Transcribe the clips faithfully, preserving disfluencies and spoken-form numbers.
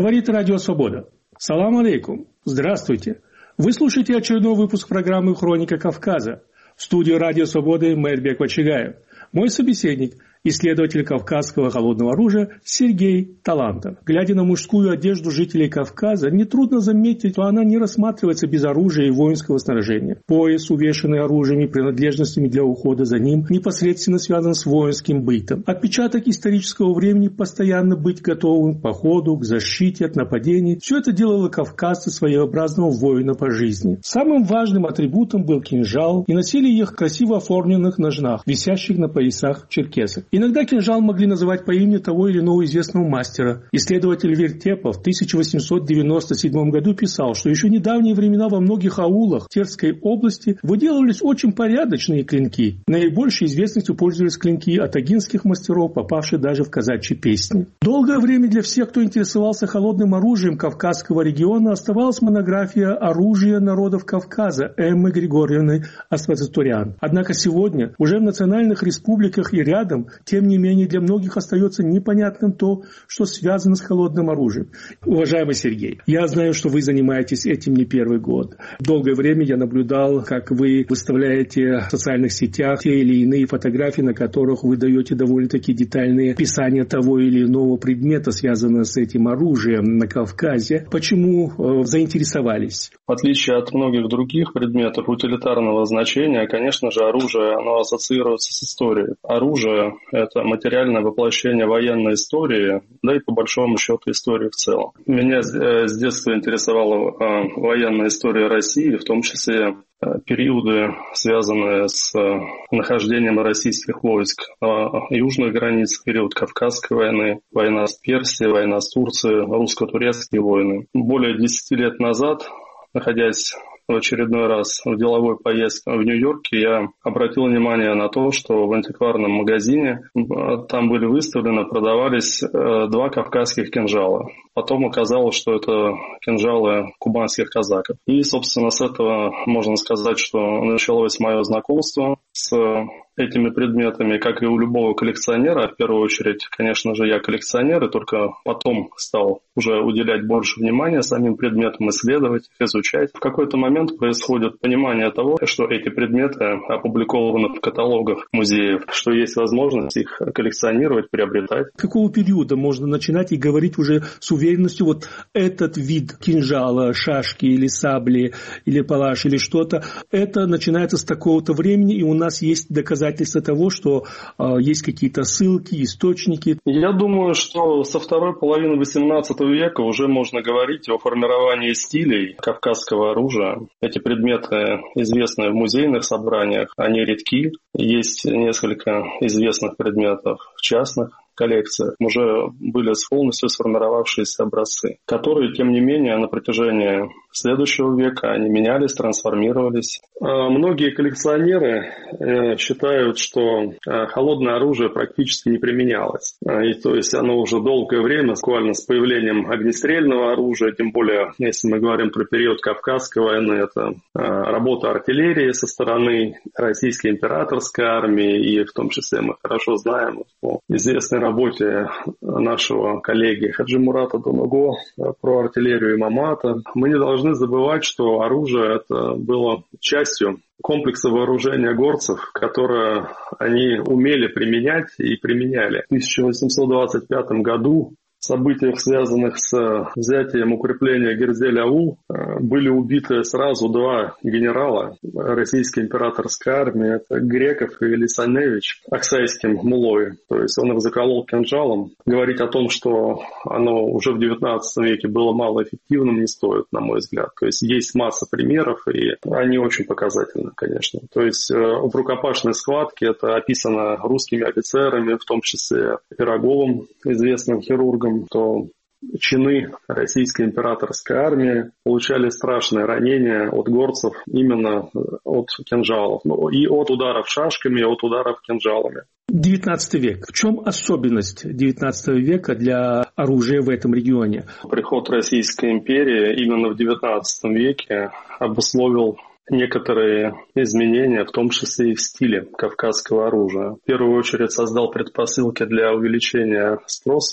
Говорит Радио Свобода. Салам алейкум. Здравствуйте. Вы слушаете очередной выпуск программы «Хроника Кавказа». В студии Радио Свободы Мэрбек Вачигаев. Мой собеседник – исследователь кавказского холодного оружия Сергей Талантов. Глядя на мужскую одежду жителей Кавказа, нетрудно заметить, что она не рассматривается без оружия и воинского снаряжения. Пояс, увешанный оружием и принадлежностями для ухода за ним, непосредственно связан с воинским бытом. Отпечаток исторического времени – постоянно быть готовым к походу, к защите от нападений. Все это делало кавказца своеобразного воина по жизни. Самым важным атрибутом был кинжал, и носили их в красиво оформленных ножнах, висящих на поясах черкесов. Иногда кинжал могли называть по имени того или иного известного мастера. Исследователь Вертепов в тысяча восемьсот девяносто седьмом году писал, что еще в недавние времена во многих аулах Терской области выделывались очень порядочные клинки. Наибольшей известностью пользовались клинки атагинских мастеров, попавшие даже в казачьи песни. Долгое время для всех, кто интересовался холодным оружием Кавказского региона, оставалась монография «Оружие народов Кавказа» Эммы Григорьевны Аспазатурян. Однако сегодня уже в национальных республиках и рядом, тем не менее, для многих остается непонятным то, что связано с холодным оружием. Уважаемый Сергей, я знаю, что вы занимаетесь этим не первый год. Долгое время я наблюдал, как вы выставляете в социальных сетях те или иные фотографии, на которых вы даете довольно-таки детальные описания того или иного предмета, связанного с этим оружием на Кавказе. Почему э, заинтересовались? В отличие от многих других предметов утилитарного значения, конечно же, оружие, оно ассоциируется с историей. Оружие — это материальное воплощение военной истории, да и по большому счету истории в целом. Меня с детства интересовала военная история России, в том числе периоды, связанные с нахождением российских войск на южных границах, период Кавказской войны, война с Персией, война с Турцией, русско-турецкие войны. Более десяти лет назад, находясь в очередной раз в деловой поездке в Нью-Йорке, я обратил внимание на то, что в антикварном магазине там были выставлены, продавались два кавказских кинжала. Потом оказалось, что это кинжалы кубанских казаков. И, собственно, с этого можно сказать, что началось мое знакомство с этими предметами, как и у любого коллекционера. В первую очередь, конечно же, я коллекционер, и только потом стал уже уделять больше внимания самим предметам, исследовать их, изучать. В какой-то момент происходит понимание того, что эти предметы опубликованы в каталогах музеев, что есть возможность их коллекционировать, приобретать. С какого периода можно начинать и говорить уже с уверенностью, вот этот вид кинжала, шашки или сабли, или палаш, или что-то, это начинается с такого-то времени, и у нас есть доказательства того, что э, есть какие-то ссылки, источники? Я думаю, что со второй половины восемнадцатого века уже можно говорить о формировании стилей кавказского оружия. Эти предметы известны в музейных собраниях, они редки. Есть несколько известных предметов в частных коллекциях. Уже были полностью сформировавшиеся образцы, которые, тем не менее, на протяжении следующего века они менялись, трансформировались. Многие коллекционеры считают, что холодное оружие практически не применялось. И то есть оно уже долгое время, буквально с появлением огнестрельного оружия, тем более, если мы говорим про период Кавказской войны, это работа артиллерии со стороны российской императорской армии, и в том числе мы хорошо знаем по известной работе нашего коллеги Хаджи Мурата Дунаго про артиллерию имамата. Мы не должны забывать, что оружие это было частью комплекса вооружения горцев, которое они умели применять и применяли. В тысяча восемьсот двадцать пятом году в событиях, связанных с взятием укрепления Герзель-Аул, были убиты сразу два генерала российской императорской армии. Это Греков и Лисаневич Аксайским мулой. То есть он их заколол кинжалом. Говорить о том, что оно уже в девятнадцатом веке было малоэффективным, не стоит, на мой взгляд. То есть есть масса примеров, и они очень показательны, конечно. То есть в рукопашной схватке это описано русскими офицерами, в том числе Пироговым, известным хирургом, то чины российской императорской армии получали страшные ранения от горцев именно от кинжалов. Ну, и от ударов шашками, и от ударов кинжалами. девятнадцатый век. В чем особенность девятнадцатого века для оружия в этом регионе? Приход Российской империи именно в девятнадцатом веке обусловил некоторые изменения, в том числе и в стиле кавказского оружия. В первую очередь создал предпосылки для увеличения спроса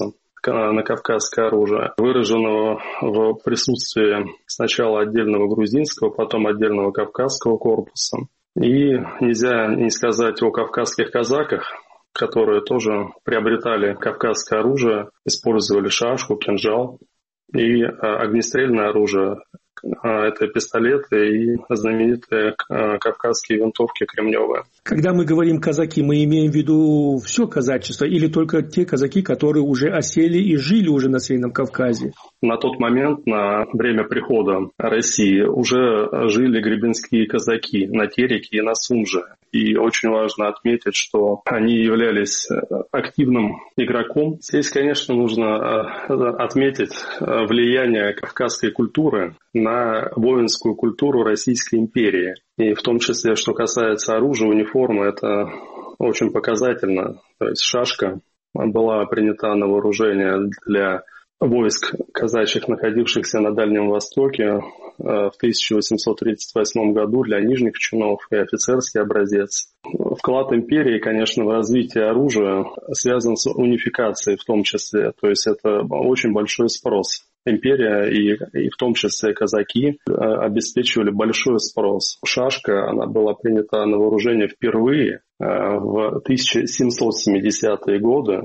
на кавказское оружие, выраженного в присутствии сначала отдельного грузинского, потом отдельного кавказского корпуса. И нельзя не сказать о кавказских казаках, которые тоже приобретали кавказское оружие, использовали шашку, кинжал и огнестрельное оружие. Это пистолеты и знаменитые кавказские винтовки кремневые. Когда мы говорим казаки, мы имеем в виду все казачество или только те казаки, которые уже осели и жили уже на Северном Кавказе? На тот момент, на время прихода России, уже жили гребенские казаки на Тереке и на Сумже. И очень важно отметить, что они являлись активным игроком. Здесь, конечно, нужно отметить влияние кавказской культуры на воинскую культуру Российской империи. И в том числе, что касается оружия, униформы, это очень показательно. То есть шашка была принята на вооружение для войск казачьих, находившихся на Дальнем Востоке в тысяча восемьсот тридцать восьмом году для нижних чинов и офицерский образец. Вклад империи, конечно, в развитие оружия связан с унификацией в том числе. То есть это очень большой спрос. Империя и, и в том числе казаки обеспечивали большой спрос. Шашка, она была принята на вооружение впервые в тысяча семьсот семидесятые годы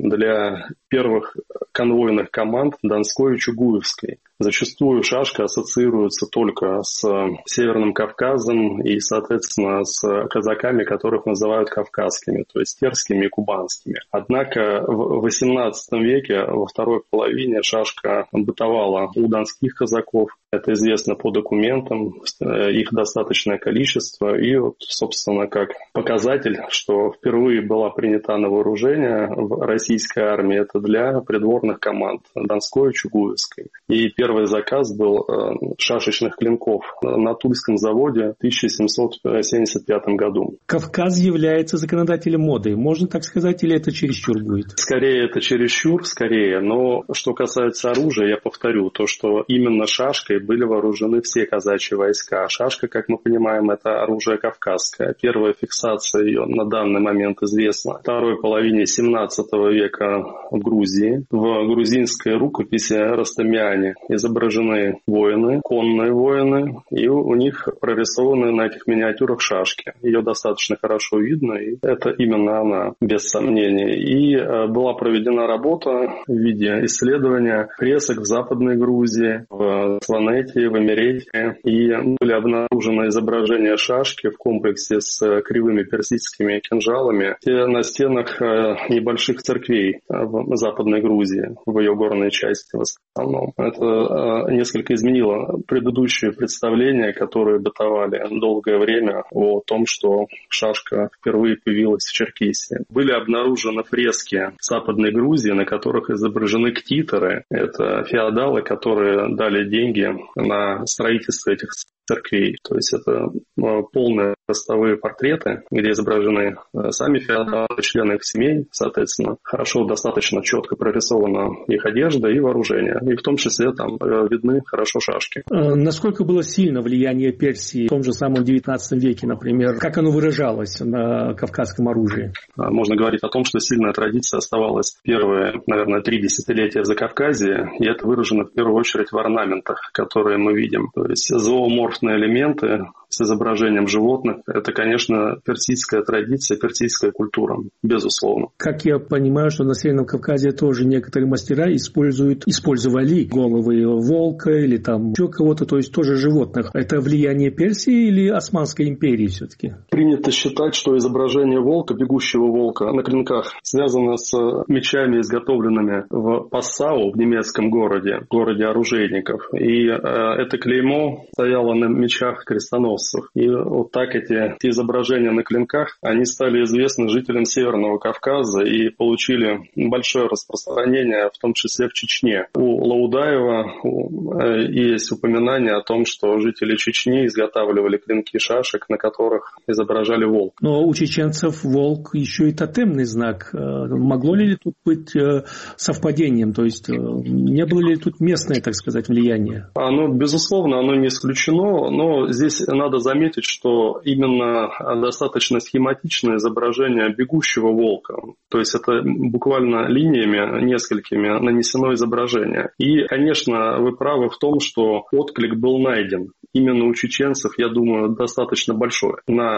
для первых конвойных команд Донской и Чугуевской. Зачастую шашка ассоциируется только с Северным Кавказом и, соответственно, с казаками, которых называют кавказскими, то есть терскими и кубанскими. Однако в восемнадцатом веке, во второй половине, шашка бытовала у донских казаков. Это известно по документам, их достаточное количество. И, вот, собственно, как показатель, что впервые была принята на вооружение в российской армии, это для придворных команд Донской и Чугуевской. И первый заказ был шашечных клинков на Тульском заводе в тысяча семьсот семьдесят пятом году. Кавказ является законодателем моды, можно так сказать, или это чересчур будет? Скорее, это чересчур, скорее. Но что касается оружия, я повторю, то, что именно шашкой были вооружены все казачьи войска. Шашка, как мы понимаем, это оружие кавказское. Первая фиксация ее на данный момент известна в второй половине семнадцатого века в Грузии. В грузинской рукописи Растамиане изображены воины, конные воины, и у них прорисованы на этих миниатюрах шашки. Ее достаточно хорошо видно, и это именно она, без сомнения. И была проведена работа в виде исследования фресок в Западной Грузии, в Сванете, в Эмерете, и были обнаружены изображения шашки в комплексе с кривыми персидскими кинжалами на стенах небольших церквей в Западной Грузии, в ее горной части в основном. Это несколько изменило предыдущие представления, которые бытовали долгое время о том, что шашка впервые появилась в Черкесии. Были обнаружены фрески в Западной Грузии, на которых изображены ктиторы. Это феодалы, которые дали деньги на строительство этих церквей. То есть это полные ростовые портреты, где изображены сами феодалы, члены их семей, соответственно, хорошо, достаточно четко прорисована их одежда и вооружение. И в том числе там видны хорошо шашки. Насколько было сильно влияние Персии в том же самом девятнадцатом веке, например? Как оно выражалось на кавказском оружии? Можно говорить о том, что сильная традиция оставалась первые, наверное, три десятилетия в Закавказье, и это выражено в первую очередь в орнаментах, которые мы видим. То есть зооморфные элементы с изображением животных, это, конечно, персидская традиция, персидская культура, безусловно. Как я понимаю, что на Северном Кавказе тоже некоторые мастера используют, использовали головы волка или там еще кого-то, то есть тоже животных. Это влияние Персии или Османской империи все-таки? Принято считать, что изображение волка, бегущего волка на клинках, связано с мечами, изготовленными в Пассау, в немецком городе, городе оружейников. И э, это клеймо стояло на мечах крестоносцев. И вот так эти, эти изображения на клинках, они стали известны жителям Северного Кавказа и получили большое распространение, в том числе в Чечне. У Лаудаева есть упоминание о том, что жители Чечни изготавливали клинки шашек, на которых изображали волк. Но у чеченцев волк еще и тотемный знак. Могло ли тут быть совпадением? То есть не было ли тут местное, так сказать, влияние? Оно, безусловно, оно не исключено, но здесь надо надо заметить, что именно достаточно схематичное изображение бегущего волка. То есть это буквально линиями несколькими нанесено изображение. И, конечно, вы правы в том, что отклик был найден. Именно у чеченцев, я думаю, достаточно большой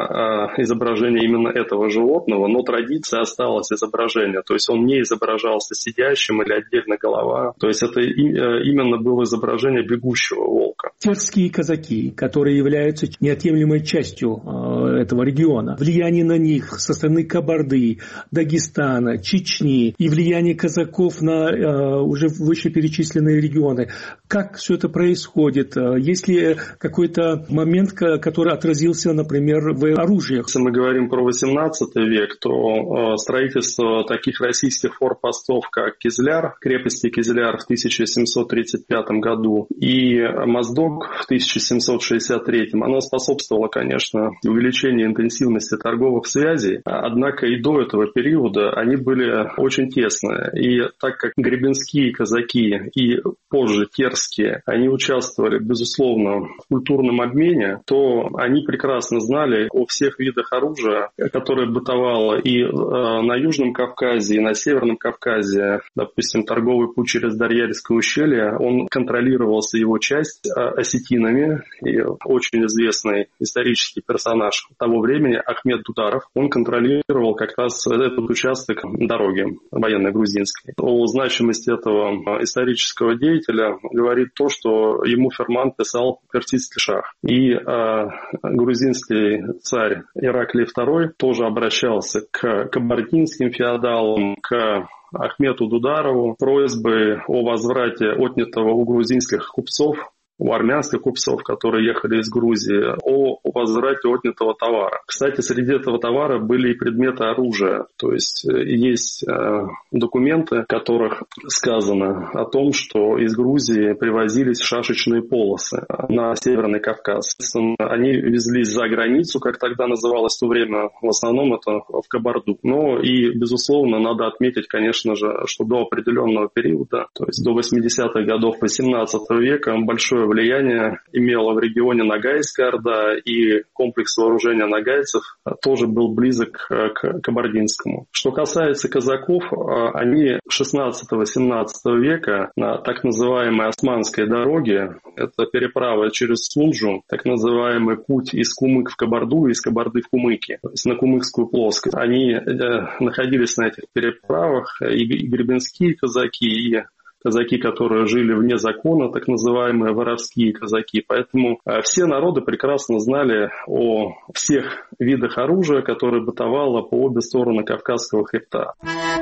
на э, изображение именно этого животного, но традиция осталась изображение. То есть он не изображался сидящим или отдельно голова. То есть это и, э, именно было изображение бегущего волка. Терские казаки, которые являются неотъемлемой частью э, этого региона, влияние на них со стороны Кабарды, Дагестана, Чечни и влияние казаков на э, уже вышеперечисленные регионы. Как все это происходит? Есть ли какой-то момент, который отразился, например, в оружиях? Если мы говорим про восемнадцатый век, то строительство таких российских форпостов, как Кизляр, крепости Кизляр в тысяча семьсот тридцать пятом году и Моздок в тысяча семьсот шестьдесят третьем, оно способствовало, конечно, увеличению интенсивности торговых связей, однако и до этого периода они были очень тесные. И так как гребенские казаки и позже терские, они участвовали, безусловно, в культурном обмене, то они прекрасно знали о всех видах оружия, которое бытовало и на Южном Кавказе, и на Северном Кавказе. Допустим, торговый путь через Дарьяльское ущелье, он контролировался, его часть, осетинами. И очень известный исторический персонаж того времени, Ахмед Дударов, он контролировал как раз этот участок дороги военной грузинской. О значимости этого исторического деятеля говорит то, что ему ферман писал персидский шах. И э, грузинский царь Ираклий второй тоже обращался к кабардинским феодалам, к Ахмету Дударову просьбой о возврате отнятого у грузинских купцов, у армянских купцов, которые ехали из Грузии, о возврате отнятого товара. Кстати, среди этого товара были и предметы оружия. То есть есть э, документы, в которых сказано о том, что из Грузии привозились шашечные полосы на Северный Кавказ. Они везлись за границу, как тогда называлось в то время, в основном это в Кабарду. Но и, безусловно, надо отметить, конечно же, что до определенного периода, то есть до восьмидесятых годов восемнадцатого века, большое влияние имела в регионе Ногайская Орда, и комплекс вооружения ногайцев тоже был близок к кабардинскому. Что касается казаков, они шестнадцатого-семнадцатого века на так называемой Османской дороге, это переправа через Сунжу, так называемый путь из Кумык в Кабарду и из Кабарды в Кумыки, то есть на Кумыкскую плоскость. Они находились на этих переправах, и гребенские казаки, и казаки, которые жили вне закона, так называемые воровские казаки. Поэтому все народы прекрасно знали о всех видах оружия, которое бытовало по обе стороны Кавказского хребта.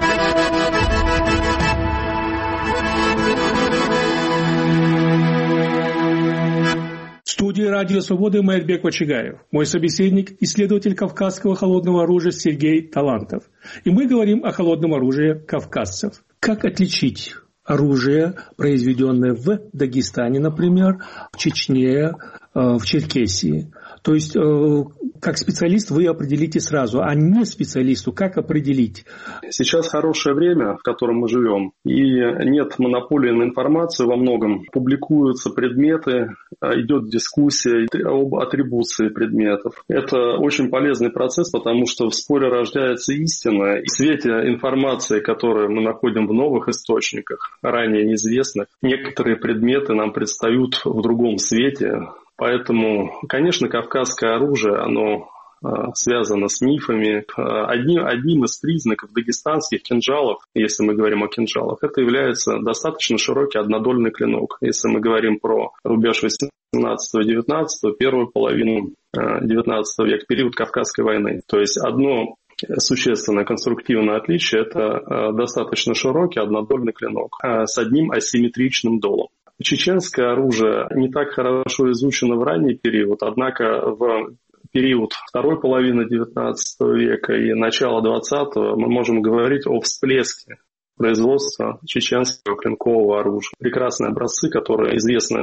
В студии Радио Свободы Майрбек Вачигаев. Мой собеседник – исследователь кавказского холодного оружия Сергей Талантов. И мы говорим о холодном оружии кавказцев. Как отличить оружие, произведенное в Дагестане, например, в Чечне, в Черкесии? То есть, как специалист вы определите сразу, а не специалисту как определить? Сейчас хорошее время, в котором мы живем, и нет монополии на информацию во многом. Публикуются предметы, идет дискуссия об атрибуции предметов. Это очень полезный процесс, потому что в споре рождается истина. И в свете информации, которую мы находим в новых источниках, ранее неизвестных, некоторые предметы нам предстают в другом свете. Поэтому, конечно, кавказское оружие, оно э, связано с мифами. Одним, одним из признаков дагестанских кинжалов, если мы говорим о кинжалах, это является достаточно широкий однодольный клинок. Если мы говорим про рубеж восемнадцатого-девятнадцатого, первую половину девятнадцатого века, период Кавказской войны. То есть одно существенное конструктивное отличие – это достаточно широкий однодольный клинок с одним асимметричным долом. Чеченское оружие не так хорошо изучено в ранний период, однако в период второй половины девятнадцатого века и начала двадцатого мы можем говорить о всплеске производства чеченского клинкового оружия. Прекрасные образцы, которые известны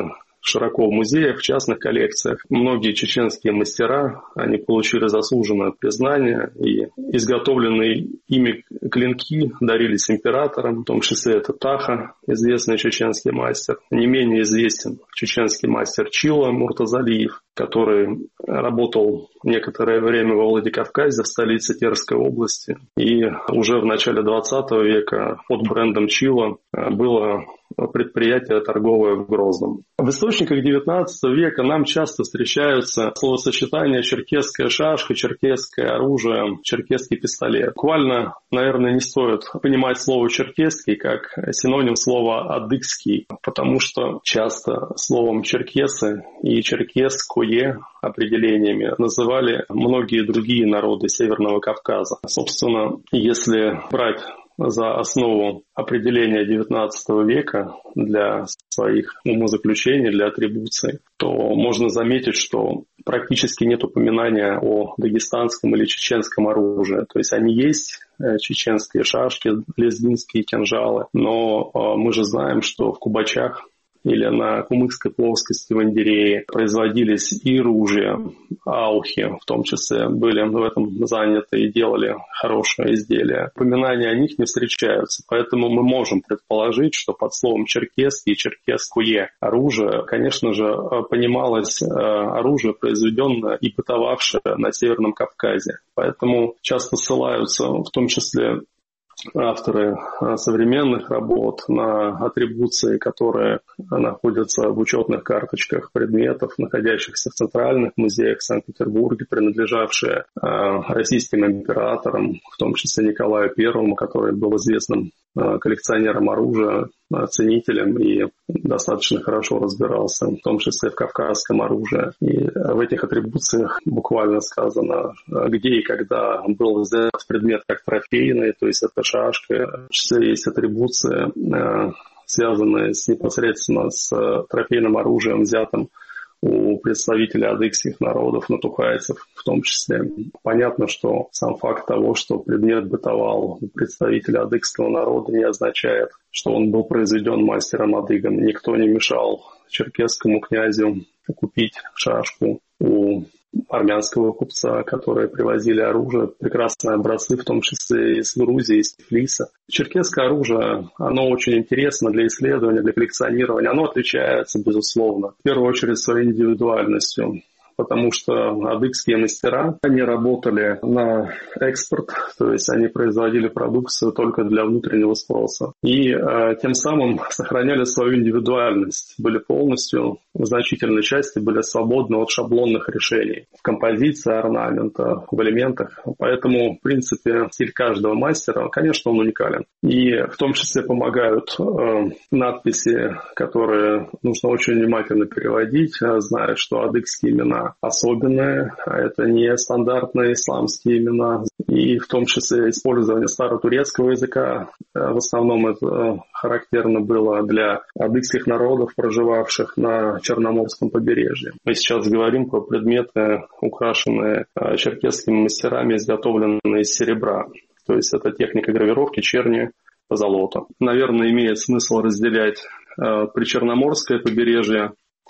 широко в музеях, в частных коллекциях. Многие чеченские мастера, они получили заслуженное признание, и изготовленные ими клинки дарились императорам, в том числе это Таха, известный чеченский мастер. Не менее известен чеченский мастер Чила Муртазалиев, который работал некоторое время во Владикавказе, в столице Терской области. И уже в начале двадцатого века под брендом Чила было предприятие торговое в Грозном. В источниках девятнадцатого века нам часто встречаются словосочетания черкесская шашка, черкесское оружие, черкесский пистолет. Буквально, наверное, не стоит понимать слово черкесский как синоним слова адыгский, потому что часто словом черкесы и черкесское определениями называли многие другие народы Северного Кавказа. Собственно, если брать за основу определения девятнадцатого века для своих умозаключений, для атрибуций, то можно заметить, что практически нет упоминания о дагестанском или чеченском оружии. То есть они есть, чеченские шашки, лезвинские кинжалы, но мы же знаем, что в Кубачах или на Кумыкской плоскости в Индерее производились и ружья, аухи, в том числе были в этом заняты и делали хорошее изделие. Упоминания о них не встречаются, поэтому мы можем предположить, что под словом черкесский и черкесское оружие, конечно же, понималось оружие, произведенное и бытовавшее на Северном Кавказе. Поэтому часто ссылаются, в том числе авторы современных работ, на атрибуции, которые находятся в учетных карточках предметов, находящихся в центральных музеях Санкт-Петербурге, принадлежавшие российским императорам, в том числе Николаю Первому, который был известным коллекционером оружия, ценителем и достаточно хорошо разбирался, в том числе в кавказском оружии. И в этих атрибуциях буквально сказано, где и когда был взят предмет как трофейный, то есть это шашка. В числе есть атрибуции, связанные с, непосредственно с трофейным оружием, взятым у представителей адыгских народов, натухайцев в том числе. Понятно, что сам факт того, что предмет бытовал у представителя адыгского народа, не означает, что он был произведен мастером-адыгом. Никто не мешал черкесскому князю купить шашку у армянского купца, которые привозили оружие, прекрасные образцы, в том числе из Грузии, из Тифлиса. Черкесское оружие, оно очень интересно для исследования, для коллекционирования. Оно отличается, безусловно, в первую очередь своей индивидуальностью, потому что адыгские мастера, они работали на экспорт, то есть они производили продукцию только для внутреннего спроса. И э, тем самым сохраняли свою индивидуальность, были полностью, в значительной части, были свободны от шаблонных решений в композиции, орнамента, в элементах. Поэтому, в принципе, стиль каждого мастера, конечно, он уникален. И в том числе помогают э, надписи, которые нужно очень внимательно переводить, зная, что адыгские имена особенные, а это не стандартные исламские имена. И в том числе использование старотурецкого языка. В основном это характерно было для адыгских народов, проживавших на Черноморском побережье. Мы сейчас говорим про предметы, украшенные черкесскими мастерами, изготовленные из серебра. То есть это техника гравировки черни по золоту. Наверное, имеет смысл разделять причерноморское побережье,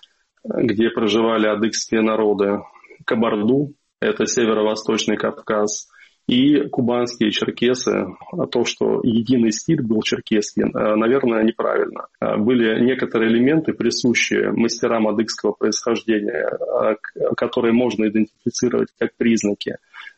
где проживали адыгские народы, Кабарду, это северо-восточный Кавказ, и кубанские черкесы. А то, что единый стиль был черкесский, наверное, неправильно. Были некоторые элементы, присущие мастерам адыгского происхождения, которые можно идентифицировать как признаки.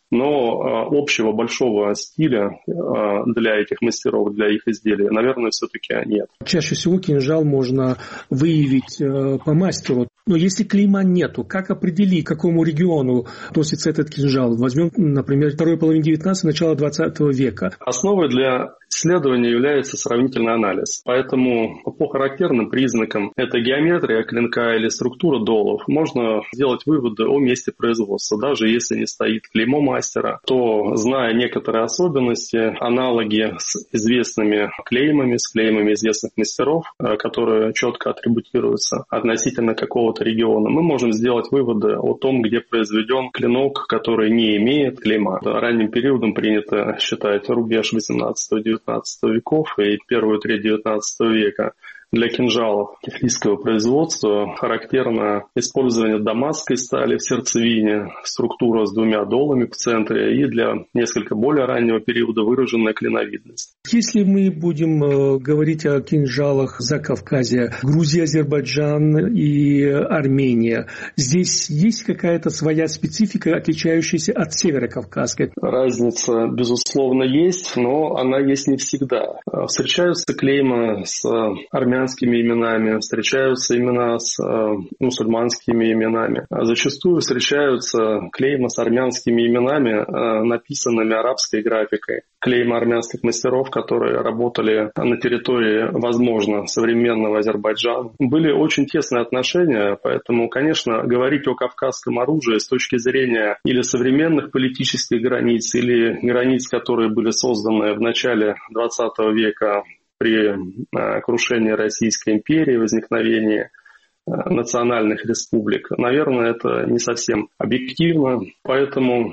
Но общего большого стиля для этих мастеров, для их изделий, наверное, все-таки нет. Чаще всего кинжал можно выявить по мастеру. Но если клейма нету, как определить, к какому региону относится этот кинжал? Возьмем, например, второй половины девятнадцатого, начало двадцатого века. Основой для исследования является сравнительный анализ. Поэтому по характерным признакам, это геометрия клинка или структура долов, можно сделать выводы о месте производства. Даже если не стоит клеймо мастера, то, зная некоторые особенности, аналоги с известными клеймами, с клеймами известных мастеров, которые четко атрибутируются относительно какого-то региона, мы можем сделать выводы о том, где произведен клинок, который не имеет клейма. Ранним периодом принято считать рубеж восемнадцатого-девятнадцатого веков и первую треть девятнадцатого века, Для кинжалов кефлийского производства характерно использование дамасской стали в сердцевине, структура с двумя долами в центре и для несколько более раннего периода выраженная клиновидность. Если мы будем э, говорить о кинжалах Закавказья, Грузия, Азербайджан и Армения, здесь есть какая-то своя специфика, отличающаяся от северокавказской? Разница, безусловно, есть, но она есть не всегда. Встречаются клейма с армянскими именами, встречаются имена с мусульманскими именами. Зачастую встречаются клейма с армянскими именами, написанными арабской графикой. Клейма армянских мастеров, которые работали на территории, возможно, современного Азербайджана. Были очень тесные отношения, поэтому, конечно, говорить о кавказском оружии с точки зрения или современных политических границ, или границ, которые были созданы в начале двадцатого века при крушении Российской империи, возникновении национальных республик, наверное, это не совсем объективно, поэтому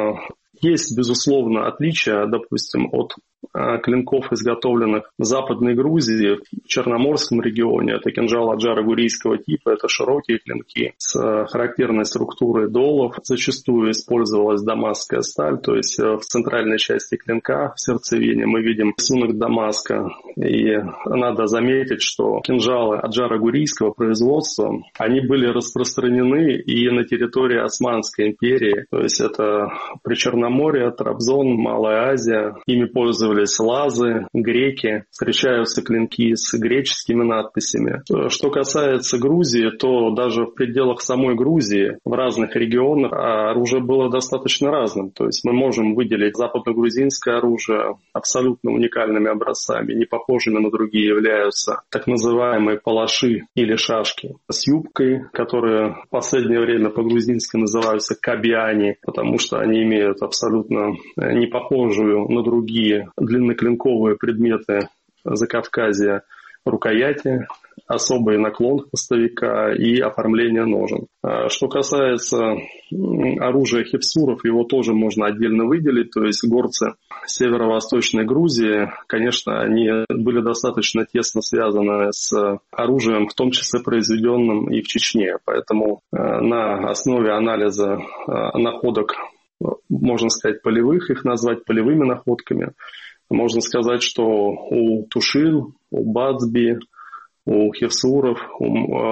есть, безусловно, отличия, допустим, от клинков, изготовленных в Западной Грузии, в Черноморском регионе. Это кинжал аджаро-гурийского типа, это широкие клинки с характерной структурой долов. Зачастую использовалась дамасская сталь, то есть в центральной части клинка, в сердцевине, мы видим рисунок Дамаска. И надо заметить, что кинжалы аджаро-гурийского производства, они были распространены и на территории Османской империи, то есть это Причерноморье, Трабзон, Малая Азия. Ими пользовались лазы, греки, встречаются клинки с греческими надписями. Что касается Грузии, то даже в пределах самой Грузии в разных регионах оружие было достаточно разным. То есть мы можем выделить западно-грузинское оружие абсолютно уникальными образцами, не похожими на другие являются так называемые палаши или шашки с юбкой, которые в последнее время по-грузински называются кабиани, потому что они имеют абсолютно не похожую на другие длинноклинковые предметы Закавказья, рукояти, особый наклон хвостовика и оформление ножен. Что касается оружия хевсуров, его тоже можно отдельно выделить, то есть горцы северо-восточной Грузии, конечно, они были достаточно тесно связаны с оружием, в том числе произведенным и в Чечне, поэтому на основе анализа находок, можно сказать, полевых, их назвать полевыми находками. Можно сказать, что у Тушин, у Бацби, у хевсуров, у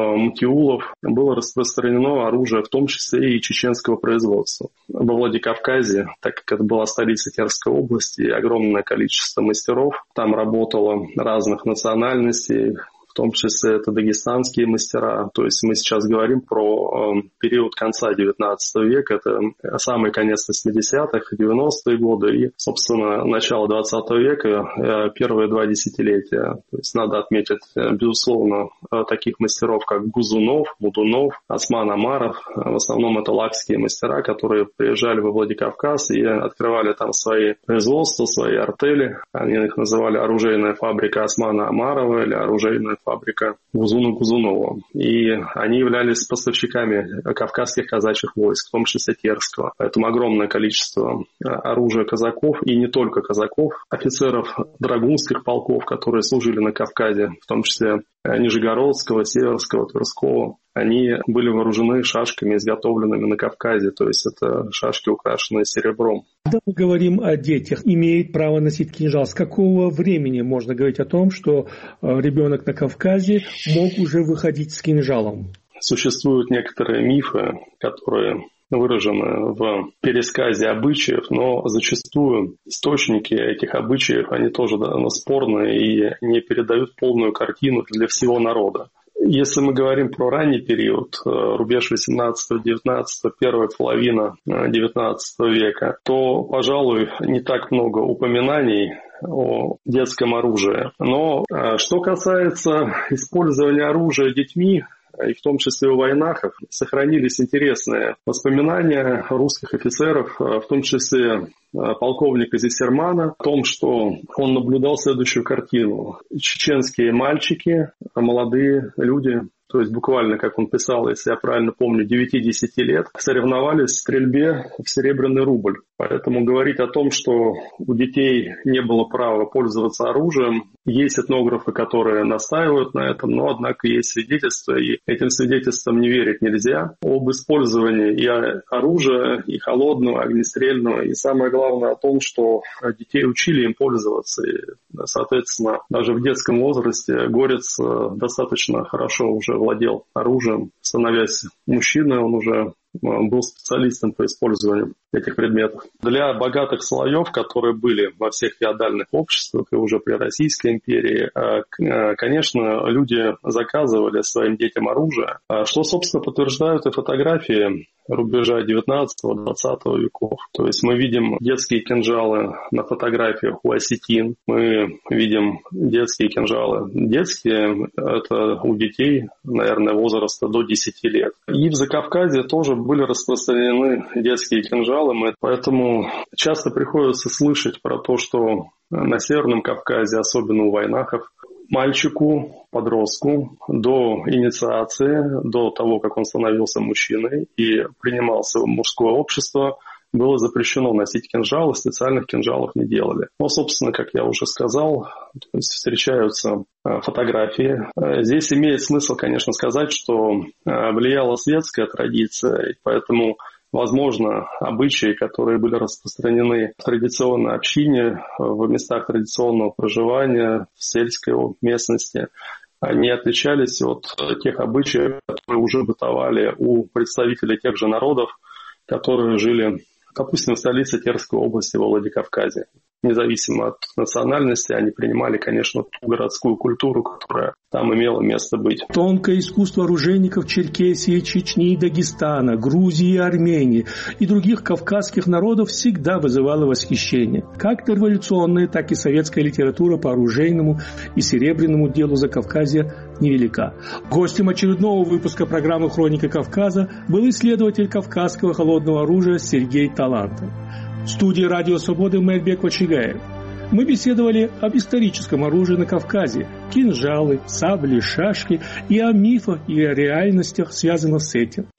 мтиулов было распространено оружие, в том числе и чеченского производства. Во Владикавказе, так как это была столица Терской области, огромное количество мастеров, там работало разных национальностей, в том числе это дагестанские мастера. То есть мы сейчас говорим про э, период конца девятнадцатого века, это самый конец восьмидесятых, девяностые годы и, собственно, начало двадцатого века, э, первые два десятилетия. То есть надо отметить, э, безусловно, э, таких мастеров, как Гузунов, Мудунов, Осман Амаров. В основном это лакские мастера, которые приезжали во Владикавказ и открывали там свои производства, свои артели. Они их называли оружейная фабрика Османа Амарова или оружейная фабрика Гузуна Гузунова. И они являлись поставщиками кавказских казачьих войск, в том числе терского. Поэтому огромное количество оружия казаков, и не только казаков, офицеров драгунских полков, которые служили на Кавказе, в том числе Нижегородского, Северского, Тверского, они были вооружены шашками, изготовленными на Кавказе, то есть это шашки, украшенные серебром. Когда мы говорим о детях, имеет право носить кинжал, с какого времени можно говорить о том, что ребенок на Кавказе мог уже выходить с кинжалом? Существуют некоторые мифы, которые выражены в пересказе обычаев, но зачастую источники этих обычаев, они тоже довольно спорные и не передают полную картину для всего народа. Если мы говорим про ранний период, рубеж восемнадцатого-девятнадцатого, первая половина девятнадцатого века, то, пожалуй, не так много упоминаний о детском оружии. Но что касается использования оружия детьми, и в том числе у войнахов, сохранились интересные воспоминания русских офицеров, в том числе полковника Зиссермана, о том, что он наблюдал следующую картину. Чеченские мальчики, молодые люди, то есть буквально, как он писал, если я правильно помню, девять-десять лет, соревновались в стрельбе в серебряный рубль. Поэтому говорить о том, что у детей не было права пользоваться оружием, есть этнографы, которые настаивают на этом, но, однако, есть свидетельства, и этим свидетельствам не верить нельзя, об использовании и оружия, и холодного, и огнестрельного, и самое главное о том, что детей учили им пользоваться. И, соответственно, даже в детском возрасте Горец достаточно хорошо уже владел оружием, становясь мужчиной, он уже был специалистом по использованию этих предметов. Для богатых слоев, которые были во всех феодальных обществах и уже при Российской империи, конечно, люди заказывали своим детям оружие, что, собственно, подтверждают и фотографии рубежа девятнадцатого-двадцатого веков. То есть мы видим детские кинжалы на фотографиях у осетин, мы видим детские кинжалы. Детские — это у детей, наверное, возраста до десяти лет. И в Закавказье тоже были распространены детские кинжалы, поэтому часто приходится слышать про то, что на Северном Кавказе, особенно у вайнахов, мальчику, подростку до инициации, до того, как он становился мужчиной и принимался в мужское общество, было запрещено носить кинжалы, специальных кинжалов не делали. Но, собственно, как я уже сказал, то есть встречаются фотографии. Здесь имеет смысл, конечно, сказать, что влияла светская традиция, и поэтому, возможно, обычаи, которые были распространены в традиционной общине, в местах традиционного проживания, в сельской местности, они отличались от тех обычаев, которые уже бытовали у представителей тех же народов, которые жили, допустим, в столице Терской области, во Владикавказе. Независимо от национальности, они принимали, конечно, ту городскую культуру, которая там имела место быть. Тонкое искусство оружейников Черкесии, Чечни, Дагестана, Грузии и Армении и других кавказских народов всегда вызывало восхищение. Как революционная, так и советская литература по оружейному и серебряному делу Закавказья невелика. Гостем очередного выпуска программы «Хроника Кавказа» был исследователь кавказского холодного оружия Сергей Талантов. В студии «Радио Свободы» Мэрбек Вачигаев. Мы беседовали об историческом оружии на Кавказе, кинжалы, сабли, шашки и о мифах и о реальностях, связанных с этим.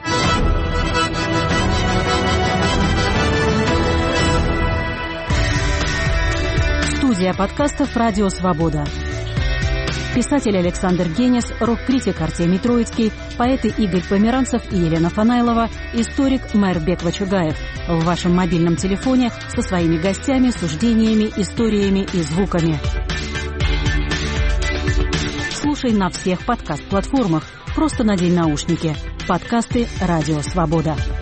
Студия подкастов «Радио Свобода». Писатель Александр Генис, рок-критик Артемий Троицкий, поэты Игорь Померанцев и Елена Фанайлова, историк Мэрбек Вачугаев. В вашем мобильном телефоне со своими гостями, суждениями, историями и звуками. Слушай на всех подкаст-платформах. Просто надень наушники. Подкасты «Радио Свобода».